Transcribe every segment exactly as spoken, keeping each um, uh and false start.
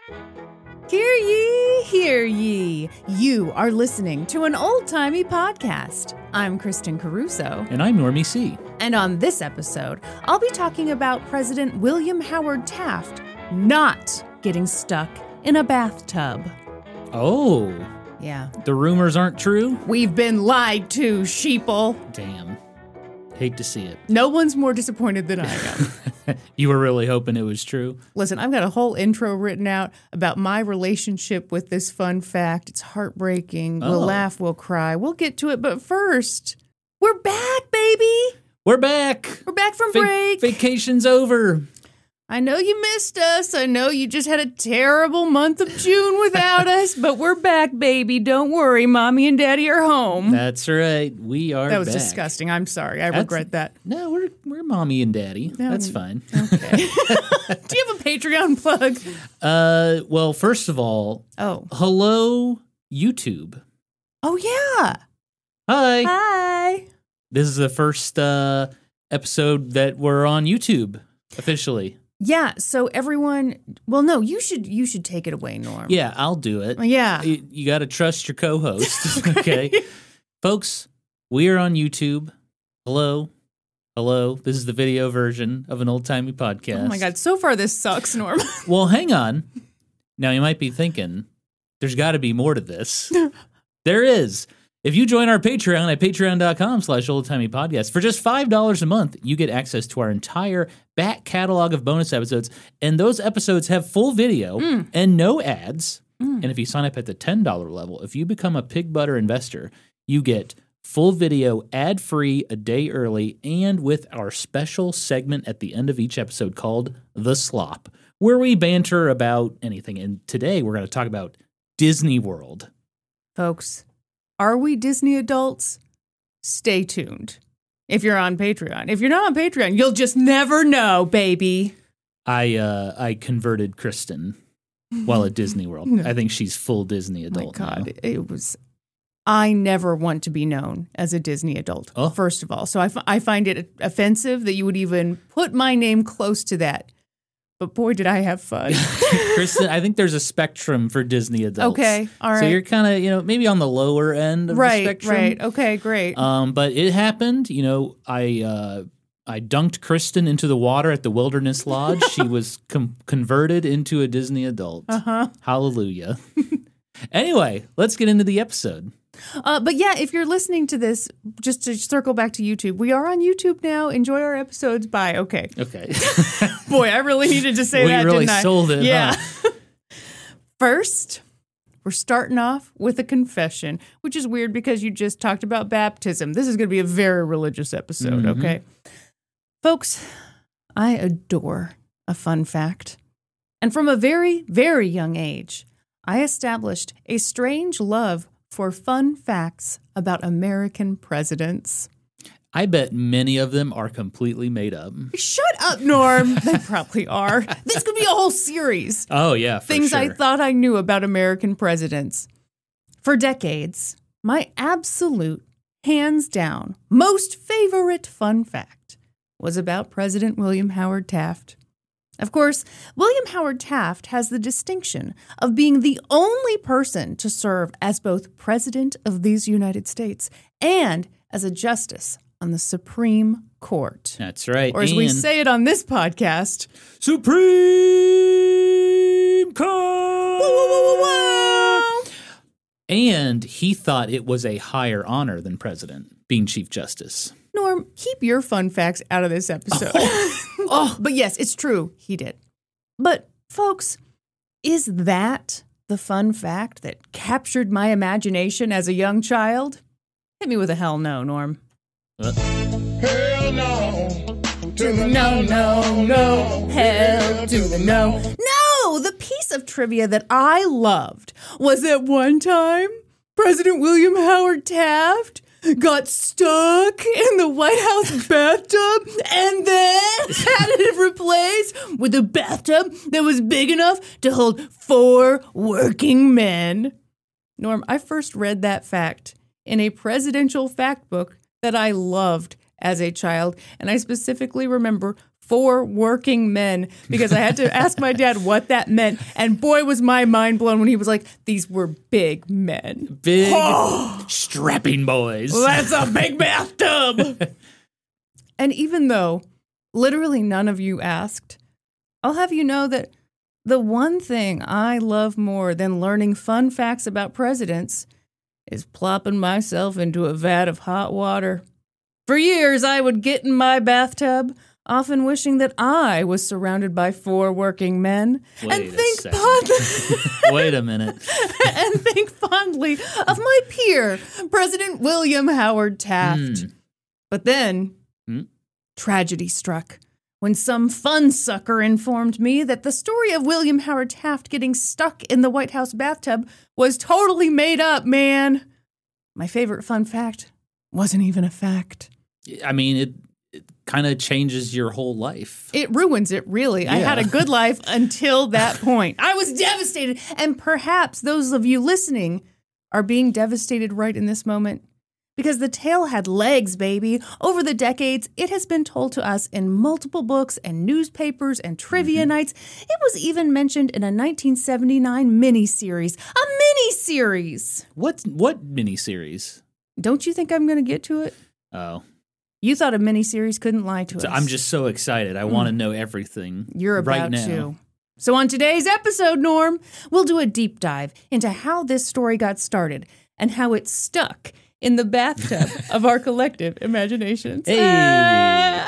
Hear ye, hear ye. You are listening to an old-timey podcast. I'm Kristen Caruso. And I'm Normie C. And on this episode, I'll be talking about President William Howard Taft not getting stuck in a bathtub. Oh. Yeah. The rumors aren't true? We've been lied to, sheeple. Damn. Hate to see it. No one's more disappointed than I am. You were really hoping it was true? Listen, I've got a whole intro written out about my relationship with this fun fact. It's heartbreaking. Oh. We'll laugh, we'll cry. We'll get to it. But first, we're back, baby. We're back. We're back from Va- break. Vacation's over. I know you missed us. I know you just had a terrible month of June without us, but we're back, baby. Don't worry. Mommy and Daddy are home. That's right. We are That was back. disgusting. I'm sorry. I That's- regret that. No, we're we're mommy and daddy. No. That's fine. Okay. Do you have a Patreon plug? Uh, well, first of all, Oh. hello, YouTube. Oh, yeah. Hi. Hi. This is the first uh, episode that we're on YouTube officially. Yeah, so everyone, well, no, you should you should take it away, Norm. Yeah, I'll do it. Yeah. You, you got to trust your co-host, okay? Folks, we are on YouTube. Hello. Hello. This is the video version of an old-timey podcast. Oh, my God. So far, this sucks, Norm. Well, hang on. Now, you might be thinking, there's got to be more to this. There is. If you join our Patreon at patreon.com slash oldtimeypodcast, for just five dollars a month, you get access to our entire back catalog of bonus episodes. And those episodes have full video Mm. and no ads. Mm. And if you sign up at the ten dollars level, if you become a Pig Butter investor, you get full video, ad-free, a day early, and with our special segment at the end of each episode called The Slop, where we banter about anything. And today we're going to talk about Disney World. Folks, are we Disney adults? Stay tuned. If you're on Patreon. If you're not on Patreon, you'll just never know, baby. I uh, I converted Kristen while at Disney World. I think she's full Disney Oh my adult God, now. it was... I never want to be known as a Disney adult, Oh. first of all. So I, f- I find it offensive that you would even put my name close to that. But boy, did I have fun. Kristen, I think there's a spectrum for Disney adults. Okay, all right. So you're kind of, you know, maybe on the lower end of right, the spectrum. right. Okay, great. Um, but it happened. You know, I uh, I dunked Kristen into the water at the Wilderness Lodge. She was com- converted into a Disney adult. Uh-huh. Hallelujah. Anyway, let's get into the episode. Uh, but yeah, if you're listening to this, just to circle back to YouTube, we are on YouTube now. Enjoy our episodes. Bye. Okay. Okay. Boy, I really needed to say we that, really didn't I? sold it. Yeah. Huh? First, we're starting off with a confession, which is weird because you just talked about baptism. This is going to be a very religious episode, Mhm. okay? Folks, I adore a fun fact. And from a very, very young age, I established a strange love for fun facts about American presidents. I bet many of them are completely made up. Shut up, Norm. They probably are. This could be a whole series. Oh, yeah, for Things sure. I thought I knew about American presidents. For decades, my absolute, hands down, most favorite fun fact was about President William Howard Taft. Of course, William Howard Taft has the distinction of being the only person to serve as both President of these United States and as a justice on the Supreme Court. That's right. Or as we And say it on this podcast, Supreme Court! whoa, whoa, whoa, whoa, whoa. And he thought it was a higher honor than president, being Chief Justice. Norm, keep your fun facts out of this episode. Oh, but yes, it's true. He did. But, folks, is that the fun fact that captured my imagination as a young child? Hit me with a hell no, Norm. Uh, Hell no. To the no, no, no. Hell to the no. No! The piece of trivia that I loved was that one time President William Howard Taft got stuck in the White House bathtub and then had it replaced with a bathtub that was big enough to hold four working men. Norm, I first read that fact in a presidential fact book that I loved as a child, and I specifically remember Four working men, because I had to ask my dad what that meant. And boy, was my mind blown when he was like, these were big men. Big, Oh. strapping boys. That's a big bathtub. And even though literally none of you asked, I'll have you know that the one thing I love more than learning fun facts about presidents is plopping myself into a vat of hot water. For years, I would get in my bathtub, often wishing that I was surrounded by four working men, Wait and a think second. fondly, Wait a minute. and think fondly of my peer, President William Howard Taft. Mm. But then, Hmm? tragedy struck when some fun sucker informed me that the story of William Howard Taft getting stuck in the White House bathtub was totally made up, man. My favorite fun fact wasn't even a fact. I mean, it, it kind of changes your whole life. It ruins it, really. I had a Yeah. good life until that point. I was devastated. And perhaps those of you listening are being devastated right in this moment. Because the tale had legs, baby. Over the decades, it has been told to us in multiple books and newspapers and trivia Mm-hmm. nights. It was even mentioned in a nineteen seventy-nine miniseries. A miniseries! What what miniseries? Don't you think I'm going to get to it? Oh, You thought a miniseries couldn't lie to so us. I'm just so excited. I want to know everything. You're about right now. to. So on today's episode, Norm, we'll do a deep dive into how this story got started and how it stuck in the bathtub of our collective imaginations. Hey. Ah.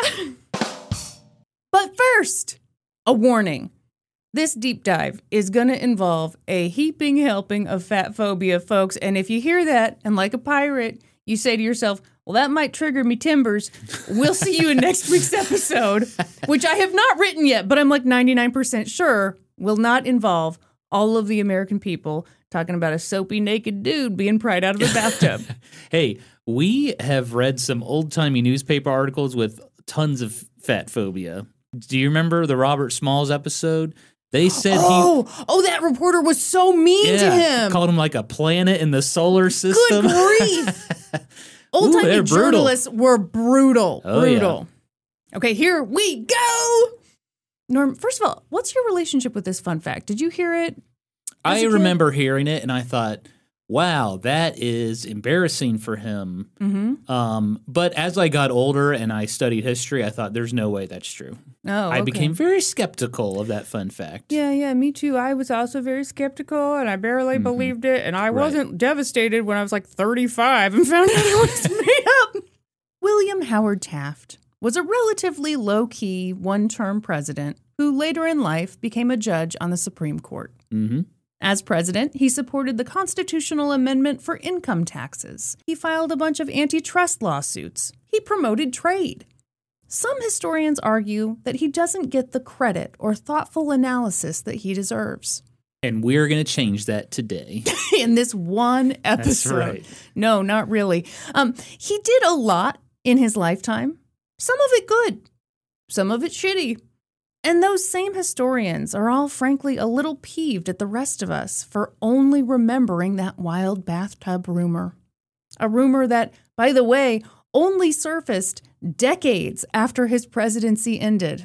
But first, a warning. This deep dive is going to involve a heaping helping of fat phobia, folks. And if you hear that, and like a pirate, you say to yourself, well, that might trigger me timbers. We'll see you in next week's episode, which I have not written yet, but I'm like ninety-nine percent sure will not involve all of the American people talking about a soapy naked dude being pried out of a bathtub. Hey, we have read some old-timey newspaper articles with tons of fat phobia. Do you remember the Robert Smalls episode? They said oh, oh, that reporter was so mean he to yeah, him. called him like a planet in the solar system. Good grief. Old Ooh, timey they're brutal. journalists were brutal. Oh, brutal. Okay, here we go. Norm, first of all, what's your relationship with this fun fact? Did you hear it? as a I kid? remember hearing it and I thought, wow, that is embarrassing for him. Mm-hmm. Um, but as I got older and I studied history, I thought there's no way that's true. Oh, I okay. became very skeptical of that fun fact. Yeah, yeah, me too. I was also very skeptical, and I barely Mm-hmm. believed it, and I Right. wasn't devastated when I was like thirty-five and found out it was made up. William Howard Taft was a relatively low-key, one-term president who later in life became a judge on the Supreme Court. Mm-hmm. As president, he supported the constitutional amendment for income taxes. He filed a bunch of antitrust lawsuits. He promoted trade. Some historians argue that he doesn't get the credit or thoughtful analysis that he deserves. And we're going to change that today. In this one episode. right. No, not really. Um, he did a lot in his lifetime. Some of it good, some of it shitty. And those same historians are all frankly a little peeved at the rest of us for only remembering that wild bathtub rumor. A rumor that, by the way, only surfaced decades after his presidency ended.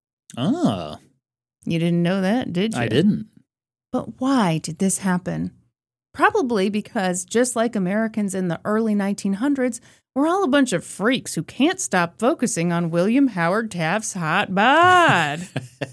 Ah, You didn't know that, did you? I didn't. But why did this happen? Probably because, just like Americans in the early nineteen hundreds, we're all a bunch of freaks who can't stop focusing on William Howard Taft's hot bod.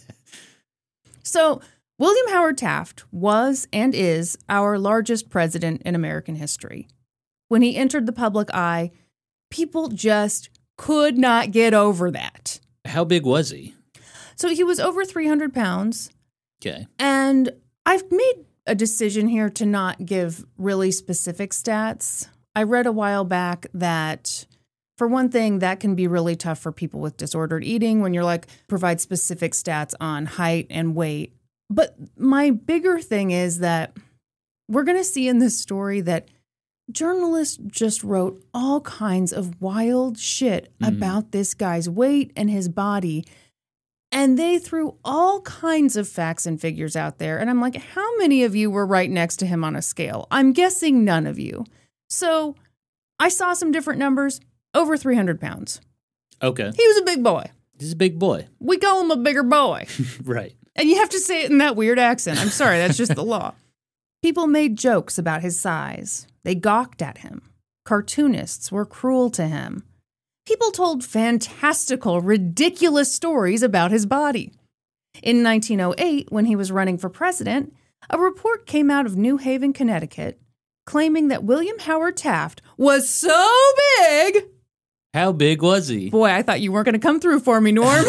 So, William Howard Taft was and is our largest president in American history. When he entered the public eye, people just could not get over that. How big was he? So he was over three hundred pounds, Okay. and I've made a decision here to not give really specific stats. I read a while back that, for one thing, that can be really tough for people with disordered eating when you're like, provide specific stats on height and weight. But my bigger thing is that we're going to see in this story that journalists just wrote all kinds of wild shit Mm. about this guy's weight and his body. And they threw all kinds of facts and figures out there. And I'm like, how many of you were right next to him on a scale? I'm guessing none of you. So I saw some different numbers, over three hundred pounds. Okay. He was a big boy. He's a big boy. We call him a bigger boy. Right. And you have to say it in that weird accent. I'm sorry, that's just the law. People made jokes about his size. They gawked at him. Cartoonists were cruel to him. People told fantastical, ridiculous stories about his body. In nineteen oh eight, when he was running for president, a report came out of New Haven, Connecticut, claiming that William Howard Taft was so big. How big was he? Boy, I thought you weren't going to come through for me, Norm.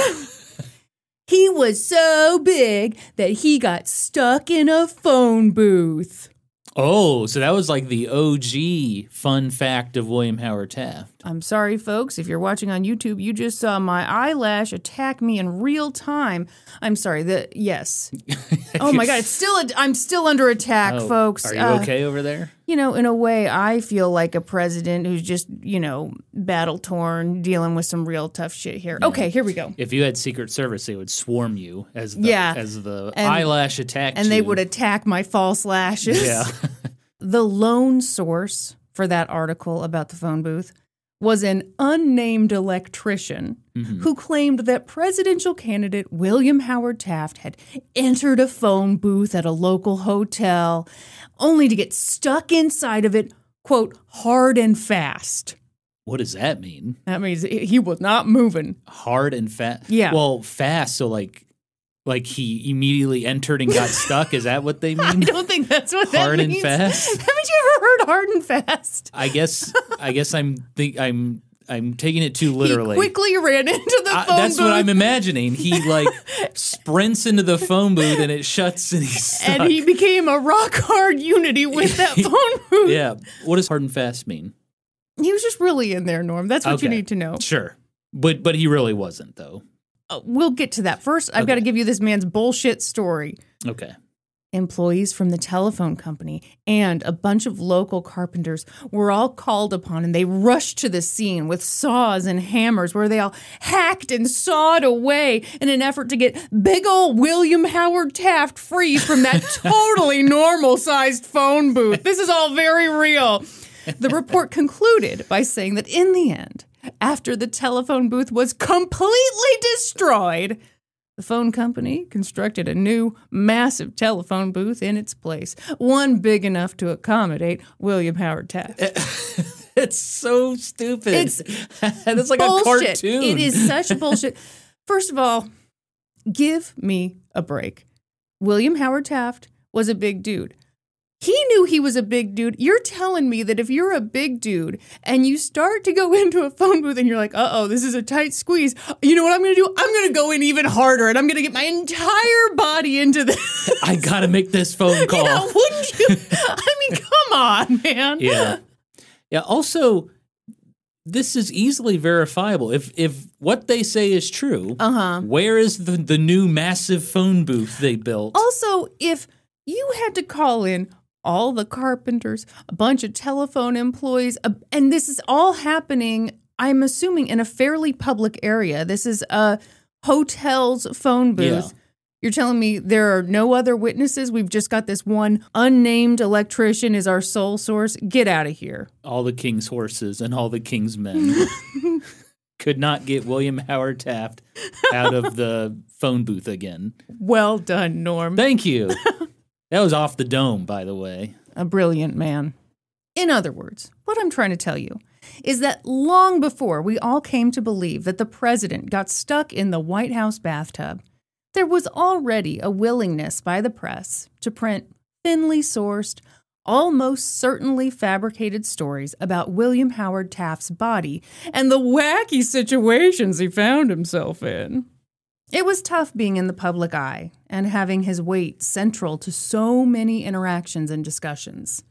He was so big that he got stuck in a phone booth. Oh, so that was like the O G fun fact of William Howard Taft. I'm sorry, folks. If you're watching on YouTube, you just saw my eyelash attack me in real time. I'm sorry. The yes. Oh my God! It's still. A, I'm still under attack, Oh, folks. Are you Uh, okay over there? You know, in a way, I feel like a president who's just, you know, battle torn, dealing with some real tough shit here. Okay, here we go. If you had Secret Service, they would swarm you as the, Yeah. as the And- eyelash attacked And you. they would attack my false lashes. Yeah. The lone source for that article about the phone booth was an unnamed electrician who claimed that presidential candidate William Howard Taft had entered a phone booth at a local hotel only to get stuck inside of it, quote, hard and fast. What does that mean? That means he was not moving. Hard and fast? Yeah. Well, fast, so like like he immediately entered and got stuck? Is that what they I mean? don't think that's what Hard that and means. fast? Haven't you ever heard hard and fast? I guess I guess I'm think I'm I'm taking it too literally. He quickly ran into the I- phone that's booth. what I'm imagining. He like sprints into the phone booth and it shuts and he's stuck. And he became a rock hard unity with that phone booth. Yeah. What does hard and fast mean? He was just really in there, Norm. That's what you Okay. need to know. Sure. But but he really wasn't though. Uh, we'll get to that. First, I've got to Okay. give you this man's bullshit story. Okay. Employees from the telephone company and a bunch of local carpenters were all called upon, and they rushed to the scene with saws and hammers where they all hacked and sawed away in an effort to get big old William Howard Taft free from that totally normal-sized phone booth. This is all very real. The report concluded by saying that in the end, after the telephone booth was completely destroyed, the phone company constructed a new, massive telephone booth in its place, one big enough to accommodate William Howard Taft. It's so stupid. It's it's like bullshit. a cartoon. It is such bullshit. First of all, give me a break. William Howard Taft was a big dude. He knew he was a big dude. You're telling me that if you're a big dude and you start to go into a phone booth and you're like, uh-oh, this is a tight squeeze, you know what I'm going to do? I'm going to go in even harder and I'm going to get my entire body into this. I gotta make this phone call. Yeah, wouldn't you? I mean, come on, man. Yeah. Yeah. Also, this is easily verifiable. If if what they say is true, Uh-huh. where is the, the new massive phone booth they built? Also, if you had to call in all the carpenters, a bunch of telephone employees, uh, and this is all happening, I'm assuming, in a fairly public area. This is a hotel's phone booth. Yeah. You're telling me there are no other witnesses? We've just got this one unnamed electrician is our sole source? Get out of here. All the king's horses and all the king's men could not get William Howard Taft out of the phone booth again. Well done, Norm. Thank you. That was off the dome, by the way. A brilliant man. In other words, what I'm trying to tell you is that long before we all came to believe that the president got stuck in the White House bathtub, there was already a willingness by the press to print thinly sourced, almost certainly fabricated stories about William Howard Taft's body and the wacky situations he found himself in. It was tough being in the public eye and having his weight central to so many interactions and discussions.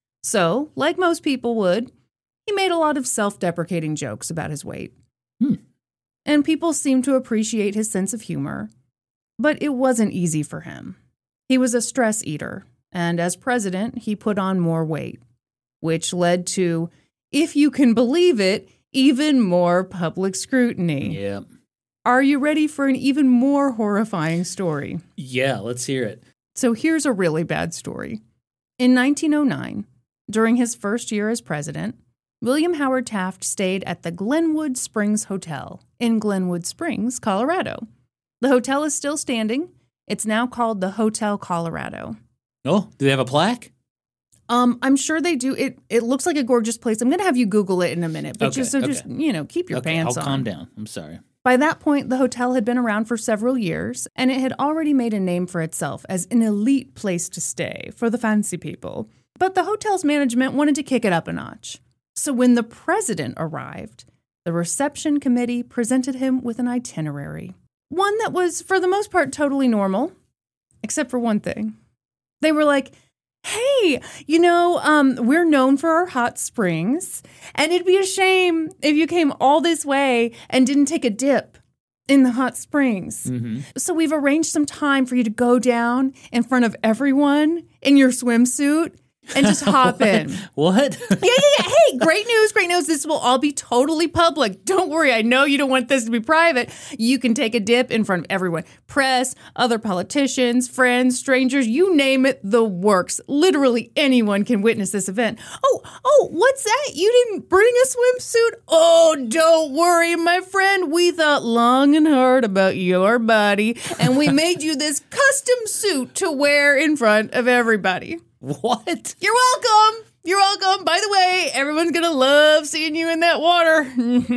So, like most people would, he made a lot of self-deprecating jokes about his weight. Hmm. And people seemed to appreciate his sense of humor. But it wasn't easy for him. He was a stress eater, and as president, he put on more weight, which led to, if you can believe it, even more public scrutiny. Yeah. Are you ready for an even more horrifying story? Yeah, let's hear it. So here's a really bad story. In nineteen oh nine, during his first year as president, William Howard Taft stayed at the Glenwood Springs Hotel in Glenwood Springs, Colorado. The hotel is still standing. It's now called the Hotel Colorado. Oh, do they have a plaque? Um, I'm sure they do. It it looks like a gorgeous place. I'm going to have you Google it in a minute, but Okay, just so okay. just, you know, keep your Okay, pants I'll on. calm down. I'm sorry. By that point, the hotel had been around for several years, and it had already made a name for itself as an elite place to stay for the fancy people. But the hotel's management wanted to kick it up a notch. So when the president arrived, the reception committee presented him with an itinerary. One that was, for the most part, totally normal, except for one thing. They were like, hey, you know, um, we're known for our hot springs, and it'd be a shame if you came all this way and didn't take a dip in the hot springs. Mm-hmm. So we've arranged some time for you to go down in front of everyone in your swimsuit and just hop in. What? Yeah, yeah, yeah. Hey, great news, great news. This will all be totally public. Don't worry. I know you don't want this to be private. You can take a dip in front of everyone. Press, other politicians, friends, strangers, you name it, the works. Literally anyone can witness this event. Oh, oh, what's that? You didn't bring a swimsuit? Oh, don't worry, my friend. We thought long and hard about your body, and we made you this custom suit to wear in front of everybody. What? You're welcome. You're welcome. By the way, everyone's going to love seeing you in that water.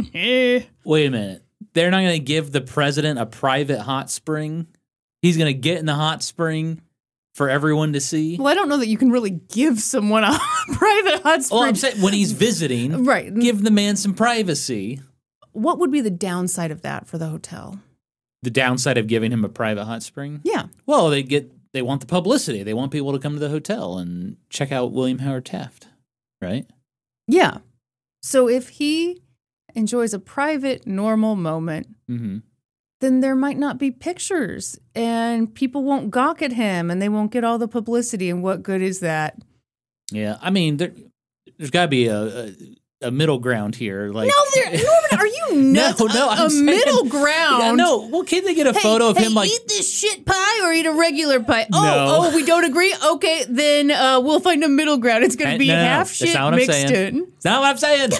Wait a minute. They're not going to give the president a private hot spring? He's going to get in the hot spring for everyone to see? Well, I don't know that you can really give someone a private hot spring. Well, I'm saying when he's visiting, Right. give the man some privacy. What would be the downside of that for the hotel? The downside of giving him a private hot spring? Yeah. Well, they get they want the publicity. They want people to come to the hotel and check out William Howard Taft, right? Yeah. So if he enjoys a private, normal moment, Mm-hmm. then there might not be pictures and people won't gawk at him and they won't get all the publicity. And what good is that? Yeah, I mean, there, there's got to be a, a a middle ground here. Like, No, there, Norman, are you nuts? No, no, a, I'm a saying- middle ground. Yeah, no, well, can't they get a Hey, photo of hey, him like? eat this shit pie or eat a regular pie? Oh, No. oh, we don't agree? Okay, then uh, we'll find a middle ground. It's going Hey, to be no, no, no. half That's shit not what I'm mixed saying. in. That's not what I'm saying.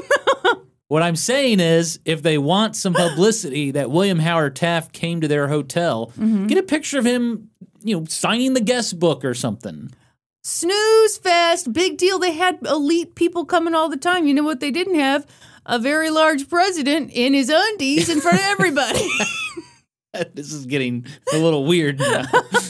What I'm saying is, if they want some publicity that William Howard Taft came to their hotel, Mm-hmm. get a picture of him, you know, signing the guest book or something. Snooze fest, big deal. They had elite people coming all the time. You know what they didn't have? A very large president in his undies in front of everybody. This is getting a little weird now.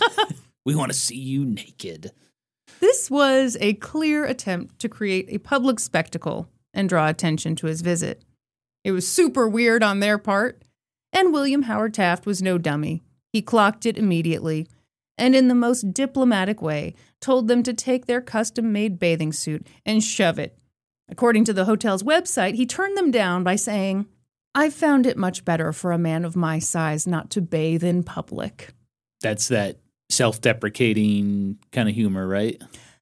We want to see you naked. This was a clear attempt to create a public spectacle and draw attention to his visit. It was super weird on their part, and William Howard Taft was no dummy. He clocked it immediately, and in the most diplomatic way, told them to take their custom-made bathing suit and shove it. According to the hotel's website, he turned them down by saying, "I found it much better for a man of my size not to bathe in public." That's that self-deprecating kind of humor, right?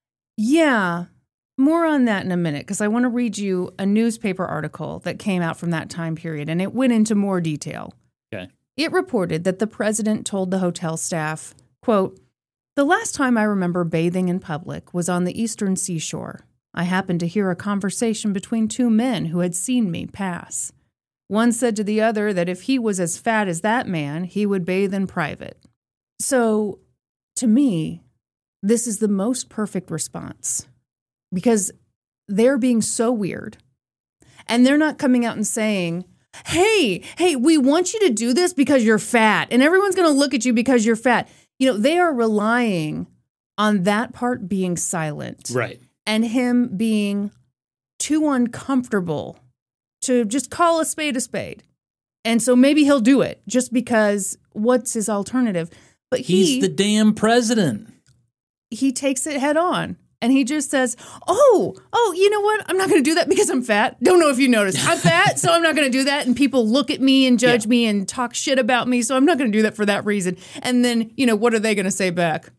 Yeah, more on that in a minute, because I want to read you a newspaper article that came out from that time period, and it went into more detail. Okay. It reported that the president told the hotel staff, quote, "The last time I remember bathing in public was on the eastern seashore. I happened to hear a conversation between two men who had seen me pass. One said to the other that if he was as fat as that man, he would bathe in private." So, to me, this is the most perfect response. Because they're being so weird. And they're not coming out and saying, hey, hey, we want you to do this because you're fat. And everyone's going to look at you because you're fat. You know, they are relying on that part being silent. Right. And him being too uncomfortable to just call a spade a spade. And so maybe he'll do it just because what's his alternative? But he, He's the damn president. he takes it head on. And he just says, oh, oh, you know what? I'm not going to do that because I'm fat. Don't know if you noticed. I'm fat, so I'm not going to do that. And people look at me and judge Yeah. me and talk shit about me, so I'm not going to do that for that reason. And then, you know, what are they going to say back?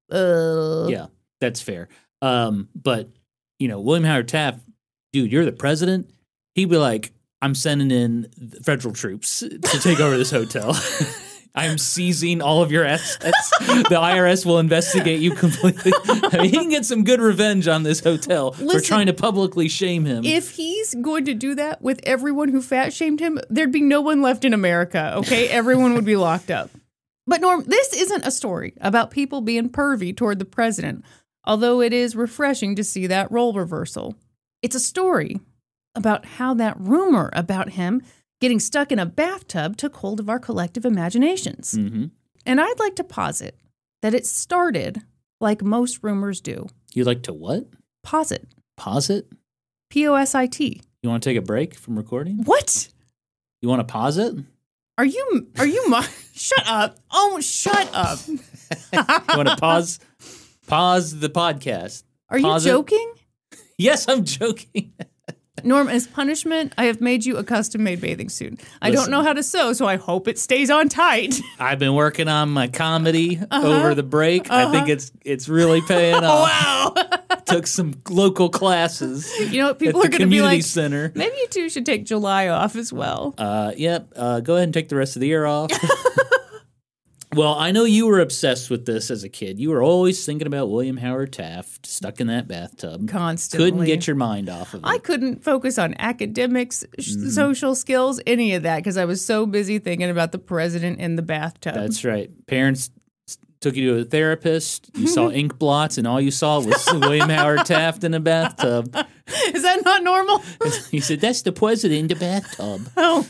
Uh, Yeah, that's fair. Um, but, you know, William Howard Taft, dude, you're the president. He'd be like, I'm sending in the federal troops to take over this hotel. I'm seizing all of your assets. The I R S will investigate you completely. I mean, he can get some good revenge on this hotel for Listen, trying to publicly shame him. If he's going to do that with everyone who fat shamed him, there'd be no one left in America, okay? Everyone would be locked up. But Norm, this isn't a story about people being pervy toward the president, although it is refreshing to see that role reversal. It's a story about how that rumor about him getting stuck in a bathtub took hold of our collective imaginations. Mm-hmm. And I'd like to posit that it started like most rumors do. You like to what? Posit. Posit? P O S I T. You want to take a break from recording? What? You want to pause it? Are you, are you, mo- shut up. Oh, shut up. You want to pause, pause the podcast? Are Pause you it? joking? Yes, I'm joking. Norm, as punishment, I have made you a custom-made bathing suit. I Listen. don't know how to sew, so I hope it stays on tight. I've been working on my comedy Uh-huh. over the break. I think it's it's really paying off. Wow. Took some local classes You know what? People at are the going to be community like, center. maybe you two should take July off as well. Uh, yep. Uh, go ahead and take the rest of the year off. Well, I know you were obsessed with this as a kid. You were always thinking about William Howard Taft stuck in that bathtub. Constantly. Couldn't get your mind off of it. I couldn't focus on academics, sh Mm-hmm. social skills, any of that, because I was so busy thinking about the president in the bathtub. That's right. Parents s- took you to a therapist. You saw ink blots, and all you saw was William Howard Taft in a bathtub. Is that not normal? He said, "That's the president in the bathtub." Oh.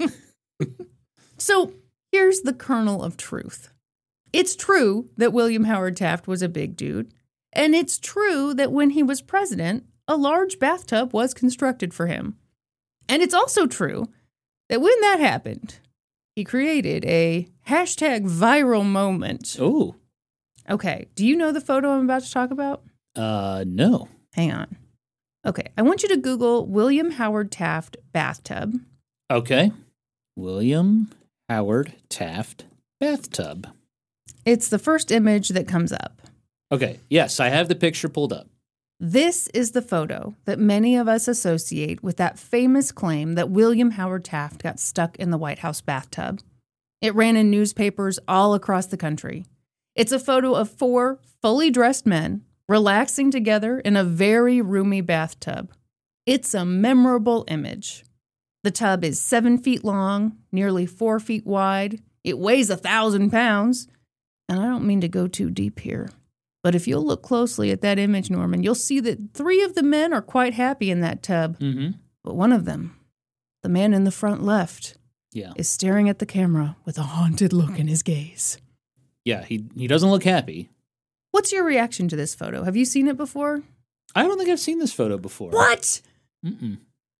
So here's the kernel of truth. It's true that William Howard Taft was a big dude, and it's true that when he was president, a large bathtub was constructed for him. And it's also true that when that happened, he created a hashtag viral moment. Oh, Okay, do you know the photo I'm about to talk about? uh, no. Hang on. Okay, I want you to Google William Howard Taft bathtub. Okay. William Howard Taft bathtub. It's the first image that comes up. Okay. Yes, I have the picture pulled up. This is the photo that many of us associate with that famous claim that William Howard Taft got stuck in the White House bathtub. It ran in newspapers all across the country. It's a photo of four fully dressed men relaxing together in a very roomy bathtub. It's a memorable image. The tub is seven feet long, nearly four feet wide. It weighs a thousand pounds. And I don't mean to go too deep here, but if you'll look closely at that image, Norman, you'll see that three of the men are quite happy in that tub. Mm-hmm. But one of them, the man in the front left, Yeah. is staring at the camera with a haunted look in his gaze. Yeah, he he doesn't look happy. What's your reaction to this photo? Have you seen it before? I don't think I've seen this photo before. What? Mm-mm.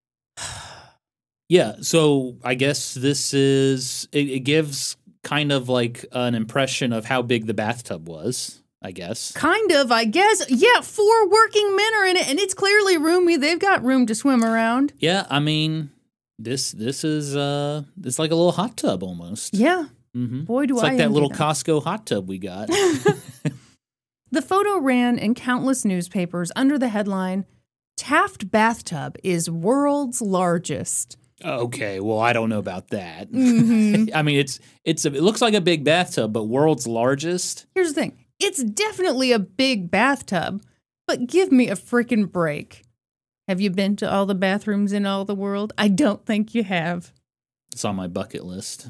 Yeah, so I guess this is, it, it gives kind of like an impression of how big the bathtub was, I guess. Kind of, I guess. Yeah, four working men are in it, and it's clearly roomy. They've got room to swim around. Yeah, I mean, this this is uh, it's like a little hot tub almost. Yeah. Mm-hmm. Boy, do It's I like that envy little them. Costco hot tub we got. The photo ran in countless newspapers under the headline, Taft Bathtub is World's Largest. Okay, well, I don't know about that. Mhm. I mean, it's it's a, it looks like a big bathtub, but world's largest. Here's the thing. It's definitely a big bathtub, but give me a freaking break. Have you been to all the bathrooms in all the world? I don't think you have. It's on my bucket list.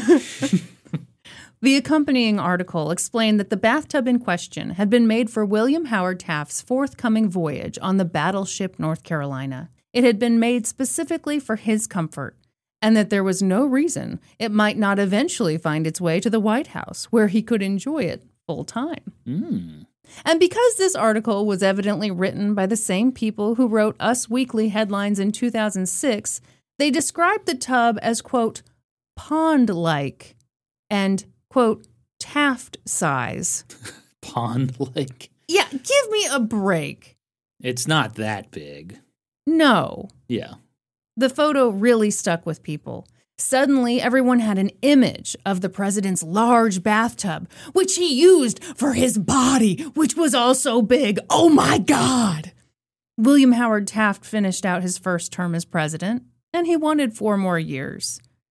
The accompanying article explained that the bathtub in question had been made for William Howard Taft's forthcoming voyage on the battleship North Carolina. It had been made specifically for his comfort, and that there was no reason it might not eventually find its way to the White House, where he could enjoy it full time. Mm. And because this article was evidently written by the same people who wrote Us Weekly headlines in two thousand six, they described the tub as, quote, pond-like and, quote, Taft size. Pond like. Yeah, give me a break. It's not that big. No. Yeah. The photo really stuck with people. Suddenly, everyone had an image of the president's large bathtub, which he used for his body, which was also big. Oh my God! William Howard Taft finished out his first term as president, and he wanted four more years.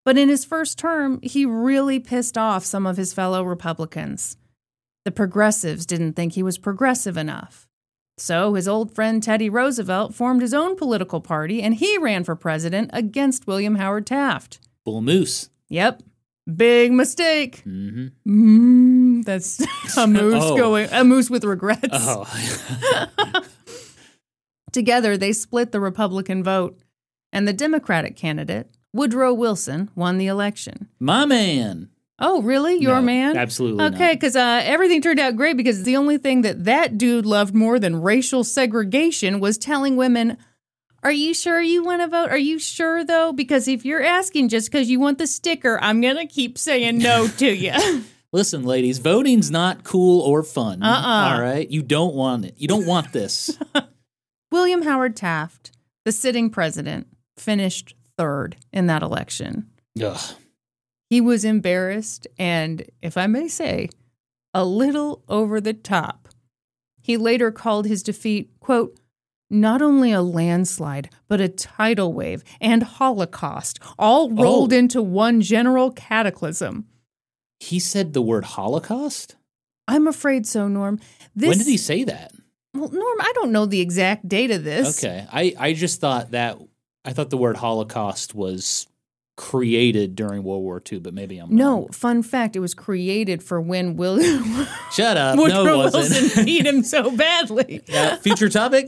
But in his first term, he really pissed off some of his fellow Republicans. The progressives didn't think he was progressive enough. So his old friend Teddy Roosevelt formed his own political party, and he ran for president against William Howard Taft. Bull moose. Yep. Big mistake. Mm-hmm. Mm, that's a moose Oh. going, a moose with regrets. Oh. Together, they split the Republican vote, and the Democratic candidate, Woodrow Wilson, won the election. My man. Oh, really? Your No, man? absolutely Okay, not. because uh, everything turned out great because the only thing that that dude loved more than racial segregation was telling women, are you sure you want to vote? Are you sure, though? Because if you're asking just because you want the sticker, I'm going to keep saying no to you. Listen, ladies, voting's not cool or fun. Uh-uh. All right? You don't want it. You don't want this. William Howard Taft, the sitting president, finished third in that election. Ugh. He was embarrassed and, if I may say, a little over the top. He later called his defeat, quote, not only a landslide, but a tidal wave and Holocaust, all rolled Oh. into one general cataclysm. He said the word Holocaust? I'm afraid so, Norm. This, When did he say that? Well, Norm, I don't know the exact date of this. Okay. I, I just thought that, I thought the word Holocaust was created during World War Two, but maybe I'm No, wrong. fun fact, it was created for when William Shut up. Woodrow no, it wasn't. Wilson beat him so badly. Uh, future topic?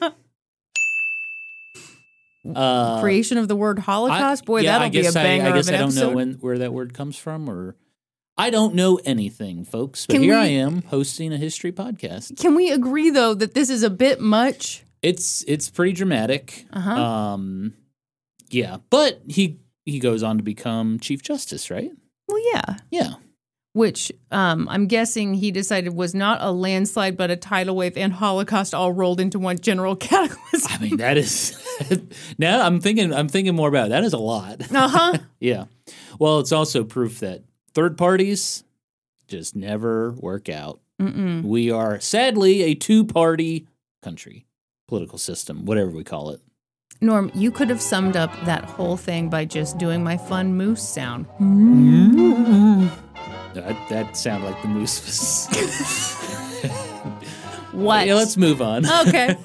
uh, Creation of the word Holocaust? Boy, yeah, that'll I guess be a banger I, I guess of an I don't episode. know when where that word comes from, or I don't know anything, folks. But Can here we- I am hosting a history podcast. Can we agree, though, that this is a bit much? It's it's pretty dramatic. Uh-huh. Um, yeah, but he he goes on to become Chief Justice, right? Well, yeah. Yeah. Which um, I'm guessing he decided was not a landslide, but a tidal wave and Holocaust all rolled into one general cataclysm. I mean, that is now I'm thinking I'm thinking more about it. That is a lot. Uh-huh. Yeah. Well, it's also proof that third parties just never work out. Mm-mm. We are sadly a two-party country, political system, whatever we call it. Norm, you could have summed up that whole thing by just doing my fun moose sound. That, that sounded like the moose was. What? Yeah, let's move on. Okay.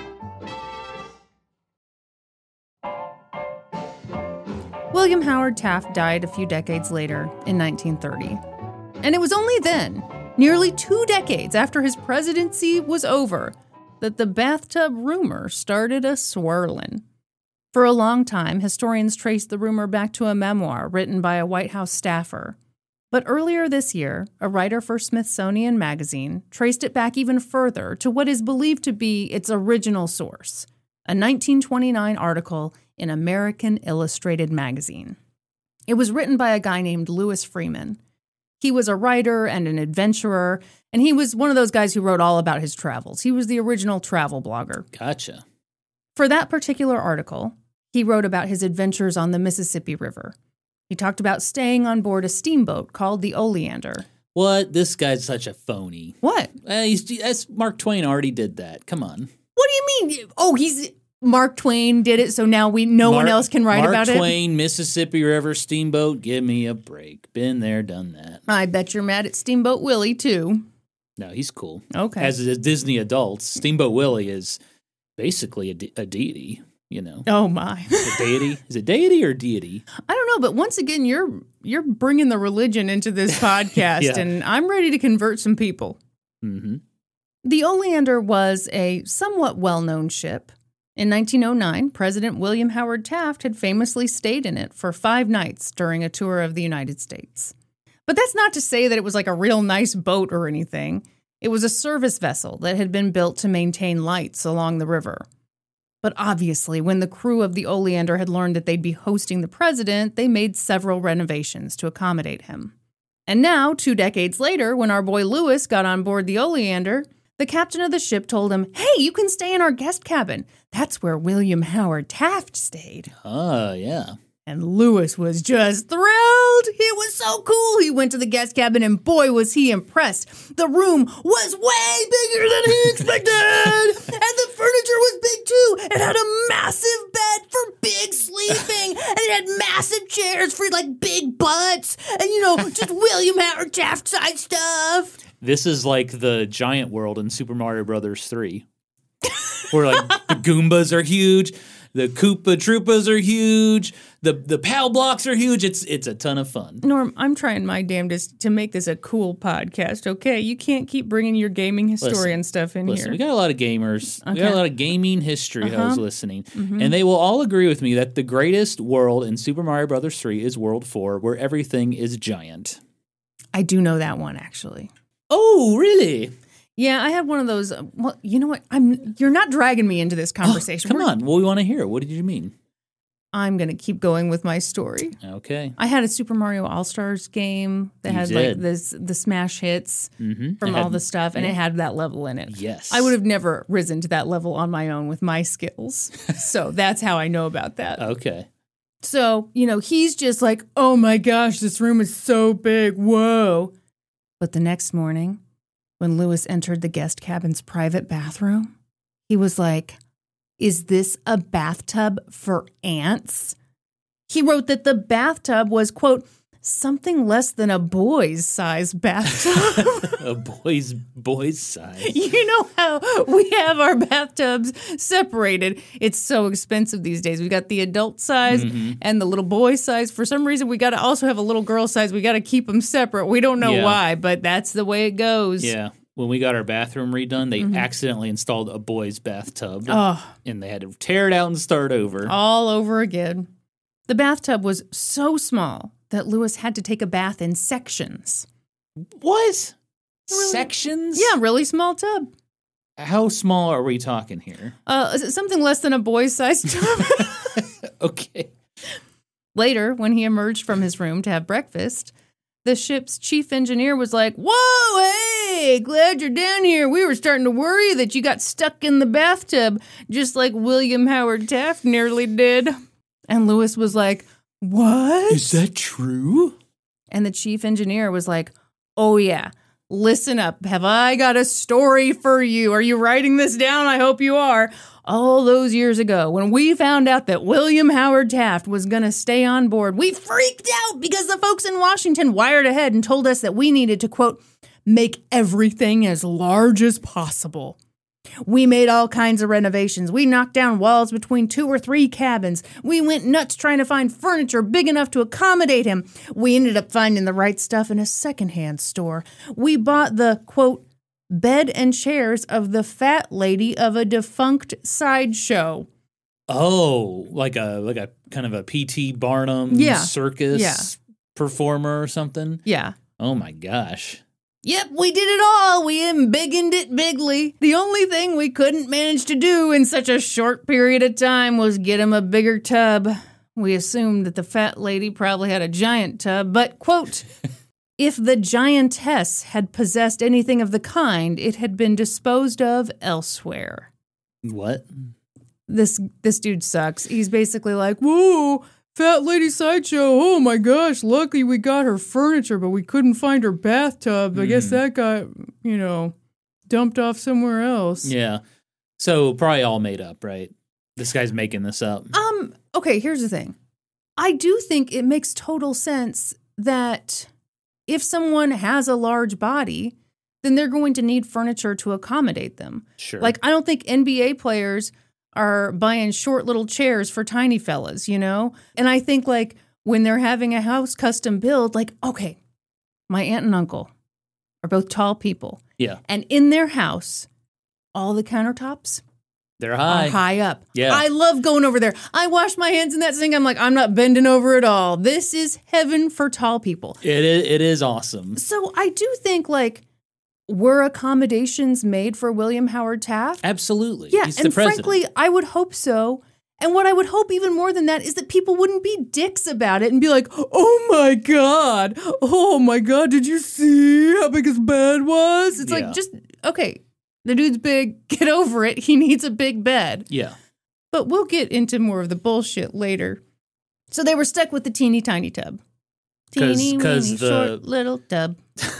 William Howard Taft died a few decades later in nineteen thirty. And it was only then, nearly two decades after his presidency was over, that the bathtub rumor started a swirling. For a long time, historians traced the rumor back to a memoir written by a White House staffer. But earlier this year, a writer for Smithsonian Magazine traced it back even further to what is believed to be its original source, a nineteen twenty-nine article in American Illustrated Magazine. It was written by a guy named Louis Freeman. He was a writer and an adventurer, and he was one of those guys who wrote all about his travels. He was the original travel blogger. Gotcha. For that particular article, he wrote about his adventures on the Mississippi River. He talked about staying on board a steamboat called the Oleander. What? This guy's such a phony. What? Uh, he's, that's, Mark Twain already did that. Come on. What do you mean? Oh, he's Mark Twain did it, so now we no one Mark- else can write Mark about Twain, Mississippi River steamboat. Give me a break. Been there, done that. it. I bet you're mad at Steamboat Willie too. No, he's cool. Okay. As a Disney adult, Steamboat Willie is basically a, de- a deity. You know, Oh my. a deity. Is it deity or deity? I don't know, but once again, you're you're bringing the religion into this podcast, Yeah. and I'm ready to convert some people. Mm-hmm. The Oleander was a somewhat well-known ship. In nineteen oh nine, President William Howard Taft had famously stayed in it for five nights during a tour of the United States. But that's not to say that it was like a real nice boat or anything. It was a service vessel that had been built to maintain lights along the river. But obviously, when the crew of the Oleander had learned that they'd be hosting the president, they made several renovations to accommodate him. And now, two decades later, when our boy Louis got on board the Oleander, the captain of the ship told him, "Hey, you can stay in our guest cabin. That's where William Howard Taft stayed." Oh, yeah. And Louis was just thrilled. It was so cool. He went to the guest cabin, and boy, was he impressed. The room was way bigger than he expected. And the furniture was big, too. It had a massive bed for big sleeping. And it had massive chairs for, like big butts and, you know, just William Howard Taft side stuff. This is like the giant world in Super Mario Brothers three. Where like the Goombas are huge, the Koopa Troopas are huge, the the PAL blocks are huge. It's it's a ton of fun. Norm, I'm trying my damnedest to make this a cool podcast, okay? You can't keep bringing your gaming historian Listen, stuff in Listen, here. we got a lot of gamers. We got Okay. a lot of gaming history Uh-huh. hoes listening. Mm-hmm. And they will all agree with me that the greatest world in Super Mario Brothers three is World four, where everything is giant. I do know that one, actually. Oh, really? Yeah, I had one of those. Uh, well, you know what? I'm. You're not dragging me into this conversation. Come We're- on. Well, we want to hear it. What did you mean? I'm going to keep going with my story. Okay. I had a Super Mario All-Stars game that You had did. like this the smash hits Mm-hmm. from all the stuff, and it had that level in it. Yes. I would have never risen to that level on my own with my skills. So that's how I know about that. Okay. So, you know, he's just like, oh my gosh, this room is so big. Whoa. But the next morning, when Lewis entered the guest cabin's private bathroom, he was like, is this a bathtub for ants? He wrote that the bathtub was, quote, something less than a boy's size bathtub. A boy's boy's size. You know how we have our bathtubs separated. It's so expensive these days. We got the adult size Mm-hmm. and the little boy size. For some reason, we got to also have a little girl size. We got to keep them separate. We don't know Yeah. why, but that's the way it goes. Yeah. When we got our bathroom redone, they accidentally installed a boy's bathtub. Mm-hmm. Oh, And they had to tear it out and start over. all over again. The bathtub was so small that Lewis had to take a bath in sections. What? Really? Sections? Yeah, really small tub. How small are we talking here? Uh, something less than a boy's size tub. Okay. Later, when he emerged from his room to have breakfast, the ship's chief engineer was like, whoa, hey, glad you're down here. We were starting to worry that you got stuck in the bathtub, just like William Howard Taft nearly did. And Lewis was like, what? Is that true? And the chief engineer was like, oh, yeah. Listen up. Have I got a story for you? Are you writing this down? I hope you are. All those years ago, when we found out that William Howard Taft was going to stay on board, we freaked out because the folks in Washington wired ahead and told us that we needed to, quote, make everything as large as possible. We made all kinds of renovations. We knocked down walls between two or three cabins. We went nuts trying to find furniture big enough to accommodate him. We ended up finding the right stuff in a secondhand store. We bought the, quote, bed and chairs of the fat lady of a defunct sideshow. Oh, like a like a kind of a P T Barnum Yeah. circus Yeah. performer or something? Yeah. Oh my gosh. Yep, we did it all. We embiggened it bigly. The only thing we couldn't manage to do in such a short period of time was get him a bigger tub. We assumed that the fat lady probably had a giant tub, but, quote, if the giantess had possessed anything of the kind, it had been disposed of elsewhere. What? This this dude sucks. He's basically like, whoa, fat lady sideshow. Oh my gosh, lucky we got her furniture, but we couldn't find her bathtub. I guess that got, you know, dumped off somewhere else. Yeah. So probably all made up, right? This guy's making this up. Um, okay, here's the thing. I do think it makes total sense that if someone has a large body, then they're going to need furniture to accommodate them. Sure. Like, I don't think N B A players are buying short little chairs for tiny fellas, you know? And I think, like, when they're having a house custom build, like, okay, my aunt and uncle are both tall people. Yeah. And in their house, all the countertops They're high. are high up. Yeah. I love going over there. I wash my hands in that sink. I'm like, I'm not bending over at all. This is heaven for tall people. It is, it is awesome. So I do think, like, were accommodations made for William Howard Taft? Absolutely. Yeah, He's the and president. frankly, I would hope so. And what I would hope even more than that is that people wouldn't be dicks about it and be like, oh my God, oh my God, did you see how big his bed was? It's Yeah. like, just, okay, the dude's big, get over it. He needs a big bed. Yeah. But we'll get into more of the bullshit later. So they were stuck with the teeny tiny tub. 'Cause- Teeny 'cause weeny the- short little tub.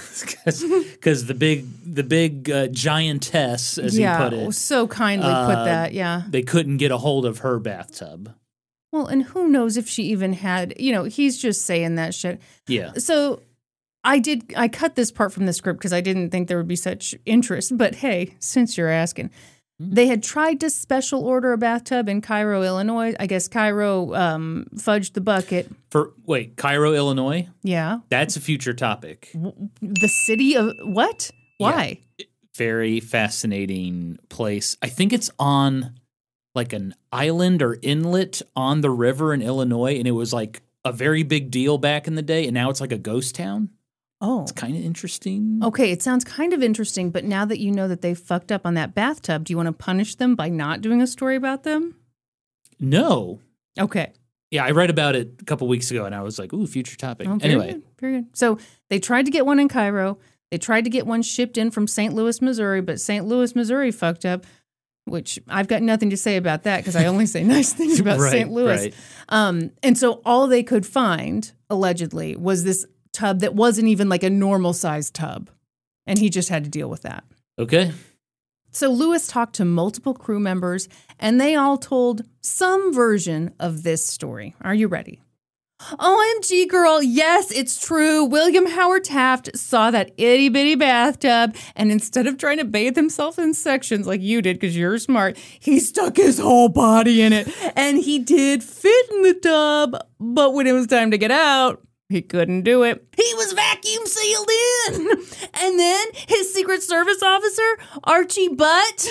Because the big the big uh, giantess, as yeah, he put it, so kindly uh, put that, yeah. they couldn't get a hold of her bathtub. Well, and who knows if she even had, you know, he's just saying that shit. Yeah. So I did, I cut this part from the script because I didn't think there would be such interest. But hey, since you're asking, they had tried to special order a bathtub in Cairo, Illinois. I guess Cairo um, fudged the bucket. For wait, Cairo, Illinois? Yeah. That's a future topic. The city of what? Why? Yeah. Very fascinating place. I think it's on like an island or inlet on the river in Illinois, and it was like a very big deal back in the day, and now it's like a ghost town. Oh. It's kind of interesting. Okay, it sounds kind of interesting, but now that you know that they fucked up on that bathtub, do you want to punish them by not doing a story about them? No. Okay. Yeah, I read about it a couple weeks ago, and I was like, ooh, future topic. Oh, very anyway. good, very good. So they tried to get one in Cairo. They tried to get one shipped in from Saint Louis, Missouri, but Saint Louis, Missouri fucked up, which I've got nothing to say about that because I only say nice things about right, Saint Louis. Right. Um, and so all they could find, allegedly, was this tub that wasn't even like a normal sized tub. And he just had to deal with that. Okay. So Lewis talked to multiple crew members, and they all told some version of this story. Are you ready? O M G, girl, yes, it's true. William Howard Taft saw that itty-bitty bathtub, and instead of trying to bathe himself in sections like you did because you're smart, he stuck his whole body in it. And he did fit in the tub, but when it was time to get out, he couldn't do it. He was vacuum sealed in. And then his Secret Service officer, Archie Butt.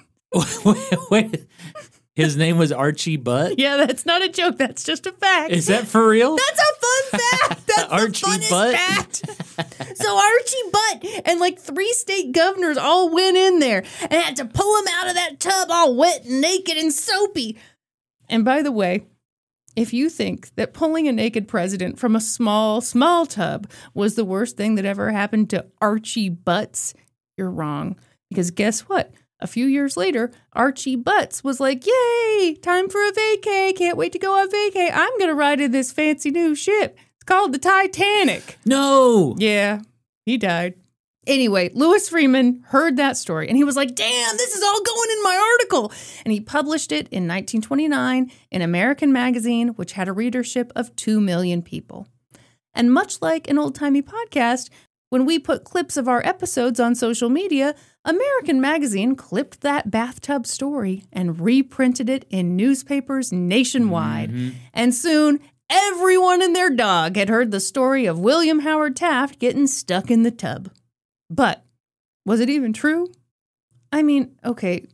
wait, wait. His name was Archie Butt? Yeah, that's not a joke. That's just a fact. Is that for real? That's a fun fact. That's Archie the funnest Butt? fact. So Archie Butt and like three state governors all went in there and had to pull him out of that tub all wet and naked and soapy. And by the way, if you think that pulling a naked president from a small, small tub was the worst thing that ever happened to Archie Butts, you're wrong. Because guess what? A few years later, Archie Butts was like, yay, time for a vacay. Can't wait to go on vacay. I'm going to ride in this fancy new ship. It's called the Titanic. No. Yeah, he died. Anyway, Louis Freeman heard that story and he was like, damn, this is all going in my article. And he published it in nineteen twenty-nine in American Magazine, which had a readership of two million people. And much like an old-timey podcast, when we put clips of our episodes on social media, American Magazine clipped that bathtub story and reprinted it in newspapers nationwide. Mm-hmm. And soon, everyone and their dog had heard the story of William Howard Taft getting stuck in the tub. But was it even true? I mean, okay,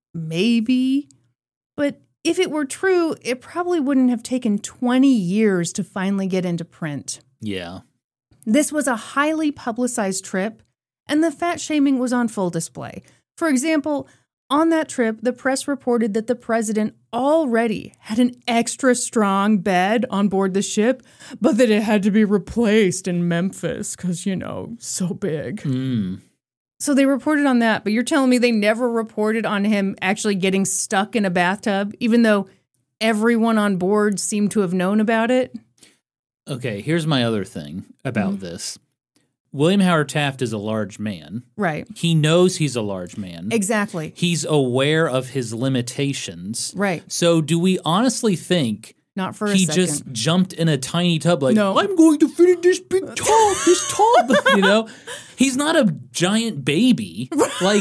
maybe. But if it were true, it probably wouldn't have taken twenty years to finally get into print. Yeah. This was a highly publicized trip, and the fat shaming was on full display. For example, on that trip, the press reported that the president already had an extra strong bed on board the ship, but that it had to be replaced in Memphis because, you know, so big. Mm. So they reported on that, but you're telling me they never reported on him actually getting stuck in a bathtub, even though everyone on board seemed to have known about it? Okay, here's my other thing about Mm-hmm. this. William Howard Taft is a large man. Right. He knows he's a large man. Exactly. He's aware of his limitations. Right. So do we honestly think Not for a he second. just jumped in a tiny tub like, No. I'm going to fit in this big tub, this tub, you know? He's not a giant baby. Like,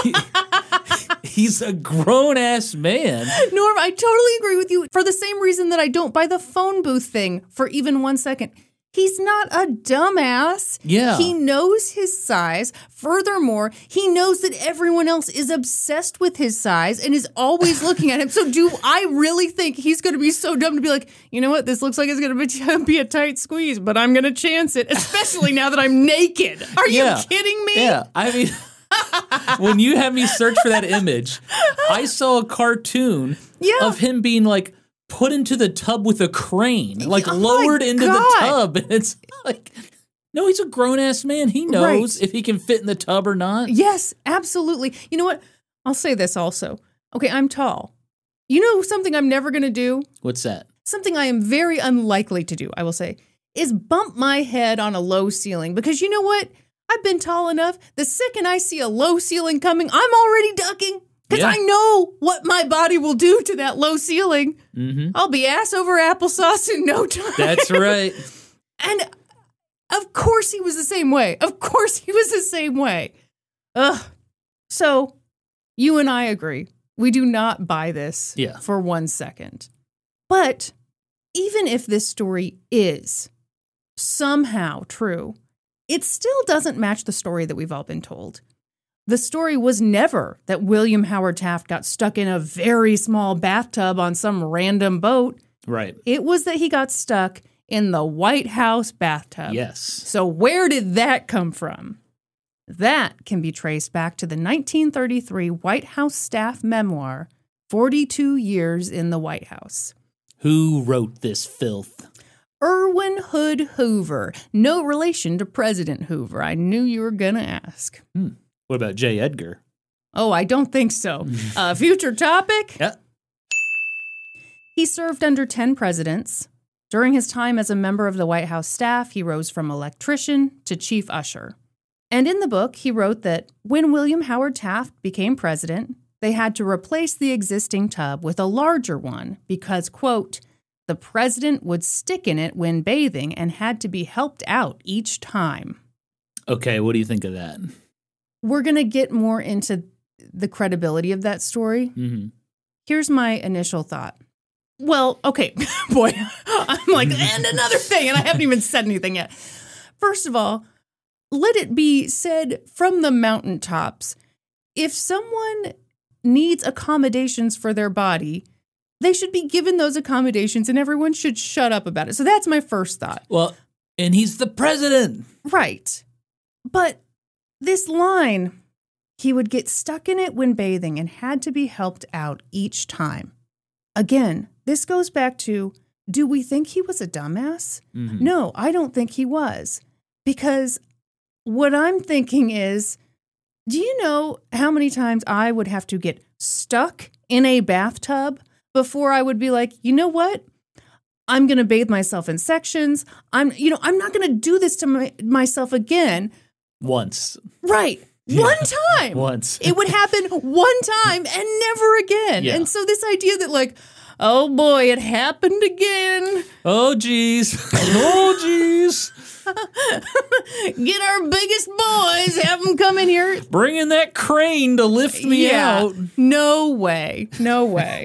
he's a grown-ass man. Norm, I totally agree with you for the same reason that I don't buy the phone booth thing for even one second. He's not a dumbass. Yeah. He knows his size. Furthermore, he knows that everyone else is obsessed with his size and is always looking at him. So do I really think he's going to be so dumb to be like, you know what? This looks like it's going to be a tight squeeze, but I'm going to chance it, especially now that I'm naked. Are Yeah. you kidding me? Yeah, I mean, when you had me search for that image, I saw a cartoon Yeah. of him being like put into the tub with a crane, like Oh my lowered into the God. tub. And it's like, no, he's a grown ass man. He knows Right. if he can fit in the tub or not. Yes, absolutely. You know what? I'll say this also. Okay, I'm tall. You know something I'm never going to do? What's that? Something I am very unlikely to do, I will say, is bump my head on a low ceiling. Because you know what? I've been tall enough. The second I see a low ceiling coming, I'm already ducking. Because Yeah. I know what my body will do to that low ceiling. Mm-hmm. I'll be ass over applesauce in no time. That's right. And of course he was the same way. Of course he was the same way. Ugh. So you and I agree. We do not buy this Yeah. for one second. But even if this story is somehow true, it still doesn't match the story that we've all been told. The story was never that William Howard Taft got stuck in a very small bathtub on some random boat. Right. It was that he got stuck in the White House bathtub. Yes. So where did that come from? That can be traced back to the nineteen thirty-three White House staff memoir, forty-two Years in the White House. Who wrote this filth? Erwin Hood Hoover. No relation to President Hoover. I knew you were going to ask. Hmm. What about J. Edgar? Oh, I don't think so. Uh, future topic? Yeah. He served under ten presidents. During his time as a member of the White House staff, he rose from electrician to chief usher. And in the book, he wrote that when William Howard Taft became president, they had to replace the existing tub with a larger one because, quote, the president would stick in it when bathing and had to be helped out each time. Okay, what do you think of that? We're going to get more into the credibility of that story. Mm-hmm. Here's my initial thought. Well, okay, boy, I'm like, and another thing, and I haven't even said anything yet. First of all, let it be said from the mountaintops, if someone needs accommodations for their body, they should be given those accommodations and everyone should shut up about it. So that's my first thought. Well, and he's the president. Right. But this line, he would get stuck in it when bathing and had to be helped out each time. Again, this goes back to, do we think he was a dumbass? Mm-hmm. No, I don't think he was. Because what I'm thinking is, do you know how many times I would have to get stuck in a bathtub before I would be like, you know what? I'm going to bathe myself in sections. I'm, you know, I'm not going to do this to my, myself again. Once. Right. Yeah. One time. Once. It would happen one time and never again. Yeah. And so this idea that like, oh boy, it happened again. Oh, geez. Oh, geez. Get our biggest boys, have them come in here. Bring in that crane to lift me Yeah. out. No way. No way.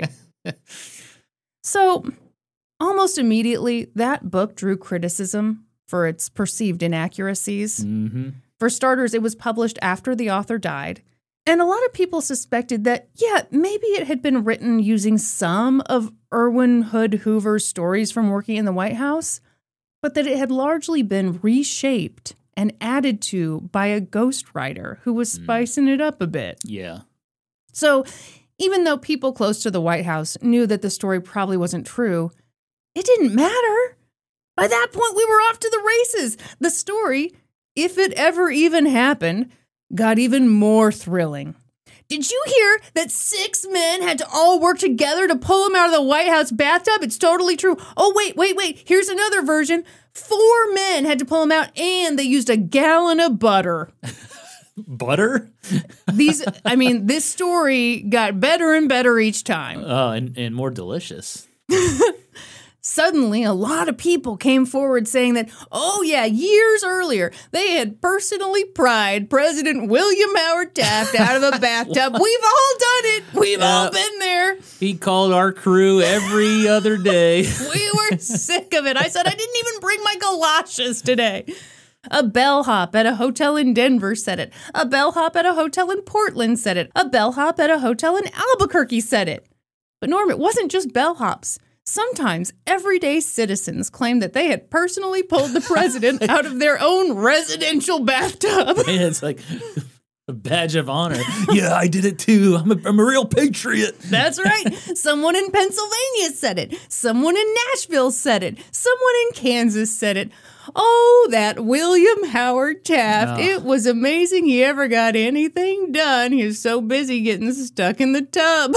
So almost immediately, that book drew criticism for its perceived inaccuracies. Mm-hmm. For starters, it was published after the author died. And a lot of people suspected that, yeah, maybe it had been written using some of Erwin Hood Hoover's stories from working in the White House, but that it had largely been reshaped and added to by a ghostwriter who was spicing it up a bit. Yeah. So even though people close to the White House knew that the story probably wasn't true, it didn't matter. By that point, we were off to the races. The story, if it ever even happened, got even more thrilling. Did you hear that six men had to all work together to pull him out of the White House bathtub? It's totally true. Oh, wait, wait, wait. Here's another version. Four men had to pull him out, and they used a gallon of butter. Butter? These, I mean, this story got better and better each time. Oh, and, and more delicious. Suddenly, a lot of people came forward saying that, oh yeah, years earlier, they had personally pried President William Howard Taft out of a bathtub. We've all done it. We've Yeah. all been there. He called our crew every other day. We were sick of it. I said I didn't even bring my galoshes today. A bellhop at a hotel in Denver said it. A bellhop at a hotel in Portland said it. A bellhop at a hotel in Albuquerque said it. But Norm, it wasn't just bellhops. Sometimes everyday citizens claimed that they had personally pulled the president out of their own residential bathtub. And it's like a badge of honor. Yeah, I did it too. I'm a, I'm a real patriot. That's right. Someone in Pennsylvania said it. Someone in Nashville said it. Someone in Kansas said it. Oh, that William Howard Taft. Oh. It was amazing he ever got anything done. He was so busy getting stuck in the tub.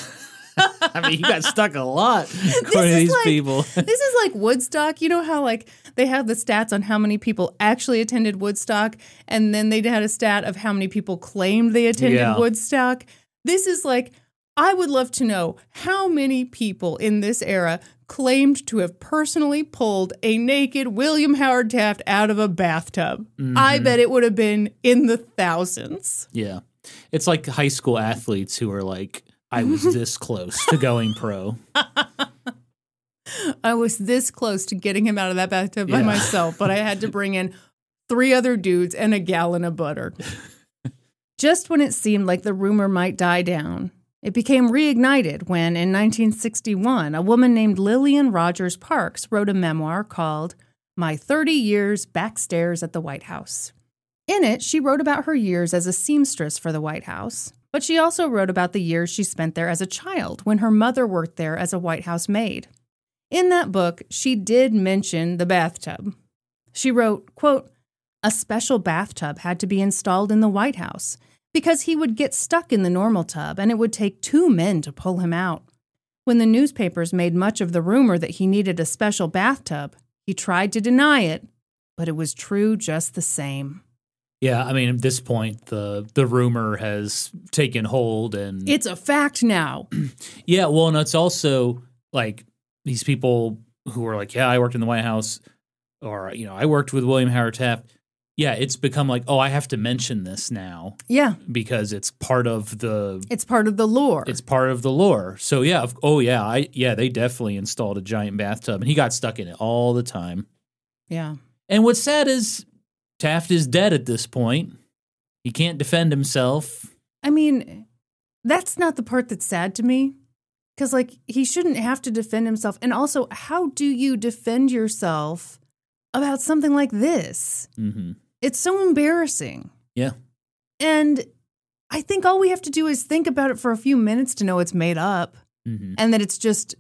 I mean, he got stuck a lot, according to these like, people. This is like Woodstock. You know how like they have the stats on how many people actually attended Woodstock, and then they had a stat of how many people claimed they attended Yeah. Woodstock. This is like, I would love to know how many people in this era claimed to have personally pulled a naked William Howard Taft out of a bathtub. Mm-hmm. I bet it would have been in the thousands. Yeah. It's like high school athletes who are like, I was this close to going pro. I was this close to getting him out of that bathtub by Yeah. myself, but I had to bring in three other dudes and a gallon of butter. Just when it seemed like the rumor might die down, it became reignited when, in nineteen sixty-one, a woman named Lillian Rogers Parks wrote a memoir called My thirty Years Backstairs at the White House. In it, she wrote about her years as a seamstress for the White House, but she also wrote about the years she spent there as a child when her mother worked there as a White House maid. In that book, she did mention the bathtub. She wrote, quote, "A special bathtub had to be installed in the White House because he would get stuck in the normal tub and it would take two men to pull him out. When the newspapers made much of the rumor that he needed a special bathtub, he tried to deny it, but it was true just the same." Yeah, I mean, at this point, the the rumor has taken hold, and It's a fact now. yeah, well, and it's also like these people who are like, yeah, I worked in the White House, or you know, I worked with William Howard Taft. Yeah, it's become like, oh, I have to mention this now Yeah, because it's part of the it's part of the lore. it's part of the lore. So yeah, of- oh yeah, I yeah, they definitely installed a giant bathtub, and he got stuck in it all the time. Yeah. And what's sad is Taft is dead at this point. He can't defend himself. I mean, that's not the part that's sad to me. Because, like, he shouldn't have to defend himself. And also, how do you defend yourself about something like this? Mm-hmm. It's so embarrassing. Yeah. And I think all we have to do is think about it for a few minutes to know it's made up Mm-hmm. and that it's just